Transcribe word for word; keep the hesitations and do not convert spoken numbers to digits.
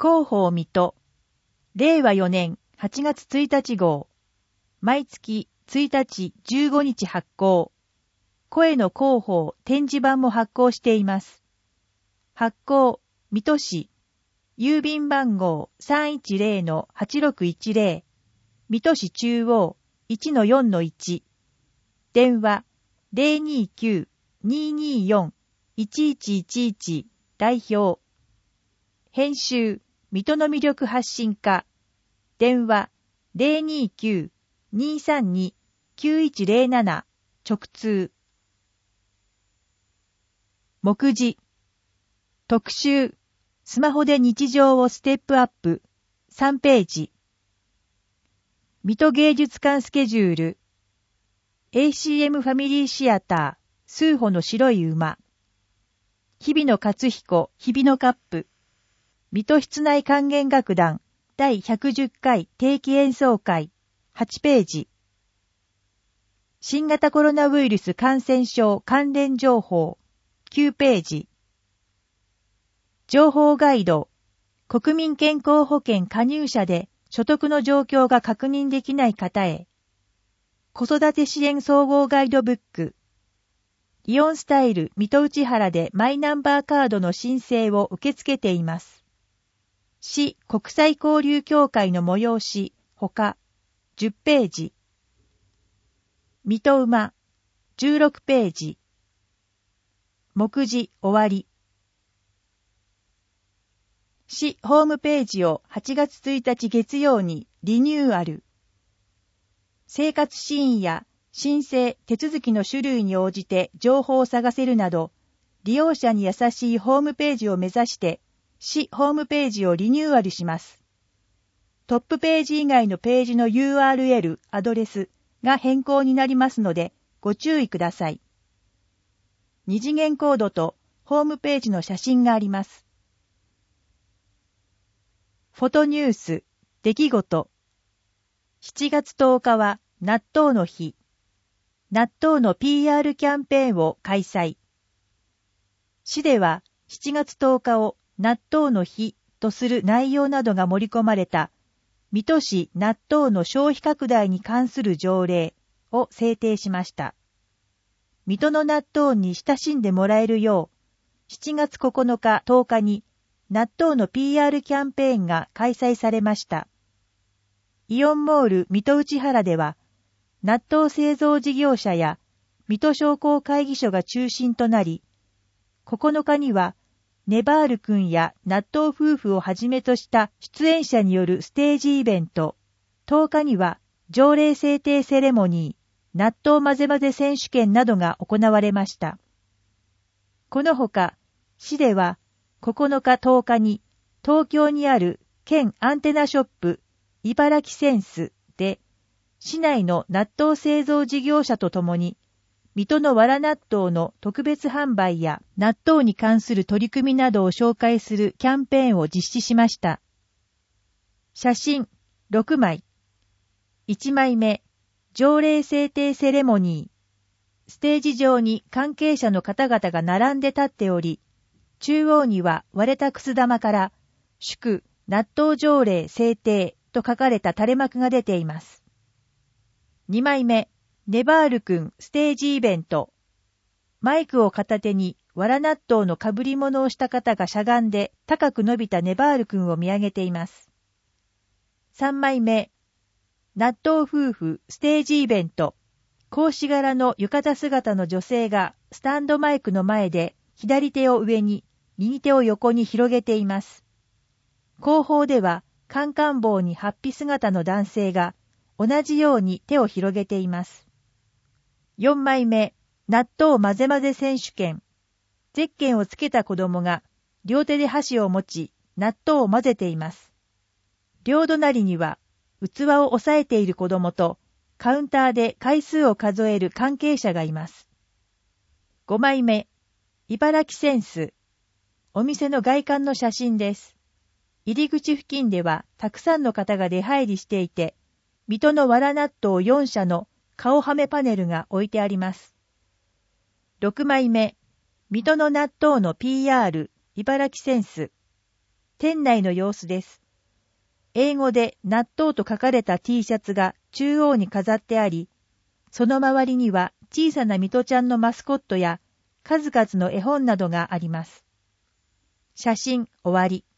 広報水戸、れいわよねんはちがつついたち号、毎月ついたちじゅうごにち発行。声の広報展示版も発行しています。発行、水戸市、郵便番号 さんいちぜろのはちろくいちぜろ、水戸市中央 いちのよんのいち、電話 ゼロにきゅう にーにーよん いちいちいちいち 代表。編集、水戸の魅力発信課、電話 ゼロにきゅう にーさんに きゅういちぜろなな 直通。目次、特集、スマホで日常をステップアップ、さんページ。水戸芸術館スケジュール、エーシーエム ファミリーシアター、数歩の白い馬。日比野勝彦、日比野カップ。水戸室内管弦楽団、だいひゃくじゅっかい定期演奏会、はちページ。新型コロナウイルス感染症関連情報、きゅうページ。情報ガイド、国民健康保険加入者で所得の状況が確認できない方へ。子育て支援総合ガイドブック。イオンスタイル水戸内原でマイナンバーカードの申請を受け付けています。市国際交流協会の催し、ほか、じゅっページ。水戸馬、じゅうろくページ。目次終わり。市ホームページをはちがつついたち月曜にリニューアル。生活シーンや申請手続きの種類に応じて情報を探せるなど、利用者に優しいホームページを目指して、市ホームページをリニューアルします。トップページ以外のページの ユーアールエル、アドレスが変更になりますので、ご注意ください。二次元コードとホームページの写真があります。フォトニュース、出来事。しちがつとおかは納豆の日。納豆の ピーアール キャンペーンを開催。市ではしちがつとおかを納豆の日とする内容などが盛り込まれた水戸市納豆の消費拡大に関する条例を制定しました。水戸の納豆に親しんでもらえるよう、しちがつここのかとおかに納豆の ピーアール キャンペーンが開催されました。イオンモール水戸内原では、納豆製造事業者や水戸商工会議所が中心となり、ここのかには、ネバール君や納豆夫婦をはじめとした出演者によるステージイベント、とおかには条例制定セレモニー、納豆混ぜ混ぜ選手権などが行われました。このほか、市ではここのかとおかに東京にある県アンテナショップ、茨城センスで、市内の納豆製造事業者とともに、水戸の藁納豆の特別販売や納豆に関する取り組みなどを紹介するキャンペーンを実施しました。写真ろくまい。いちまいめ、条例制定セレモニー。ステージ上に関係者の方々が並んで立っており、中央には割れたくす玉から、祝納豆条例制定と書かれた垂れ幕が出ています。にまいめ、ネバール君ステージイベント。マイクを片手に藁納豆の被り物をした方がしゃがんで高く伸びたネバール君を見上げています。さんまいめ、納豆夫婦ステージイベント。格子柄の浴衣姿の女性がスタンドマイクの前で左手を上に右手を横に広げています。後方ではカンカン帽にハッピ姿の男性が同じように手を広げています。よんまいめ、納豆混ぜ混ぜ選手権。ゼッケンをつけた子供が両手で箸を持ち納豆を混ぜています。両隣には器を押さえている子供とカウンターで回数を数える関係者がいます。ごまいめ、茨城センス。お店の外観の写真です。入り口付近ではたくさんの方が出入りしていて、水戸の藁納豆よんしゃの顔はめパネルが置いてあります。ろくまいめ、水戸の納豆の ピーアール、茨城センス。 店内の様子です。英語で納豆と書かれた T シャツが中央に飾ってあり、その周りには小さなミトちゃんのマスコットや数々の絵本などがあります。写真終わり。